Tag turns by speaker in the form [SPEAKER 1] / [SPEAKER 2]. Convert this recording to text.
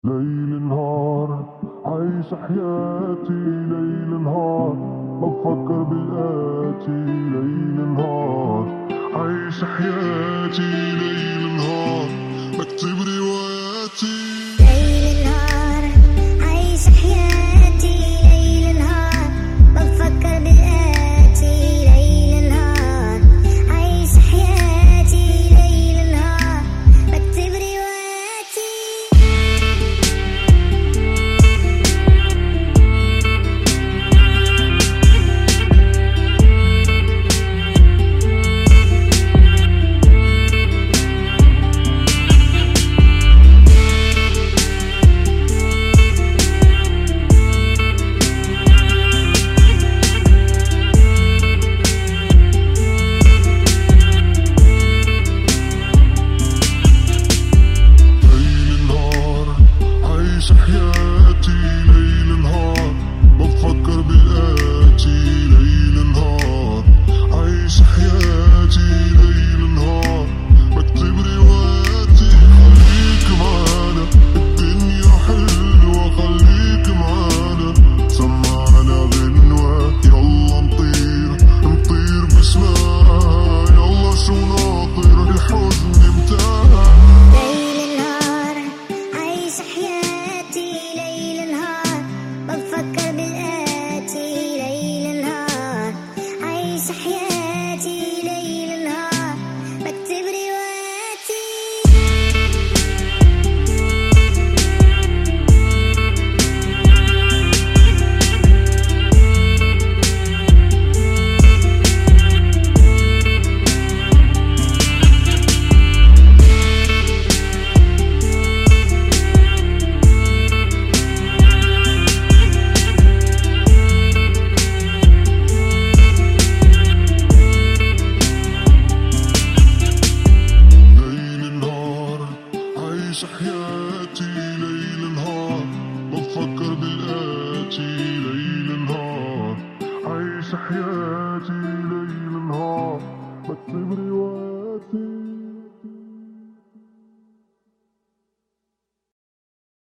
[SPEAKER 1] ليل نهار عايش حياتي، ليل نهار بفكر بالآتي، ليل نهار عايش حياتي، ليل نهار بكتب رواياتي.
[SPEAKER 2] ليل نهار عايش حياتي، ليل نهار بفكر بالآتي، ليل نهار عايش حياتي، ليل نهار بكتب رواياتي.
[SPEAKER 1] عايش حياتي، ليل نهار بفكر بالآتي، ليل نهار عايش حياتي، ليل نهار بكتب رواياتي. خليك معانا الدنيا حلوة، خليك معانا سمعنا غنوة، يلا نطير نطير بسماها، يلا شو ناطر الحزن انتهى.
[SPEAKER 2] ليل نهار عايش حياتي، ليل نهار بفكر بالآتي، ليل نهار عايش حياتي، ليل نهار بكتب رواياتي.
[SPEAKER 1] عايش حياتي، ليل نهار بفكر بالآتي، ليل نهار عايش حياتي، ليل نهار بكتب رواياتي.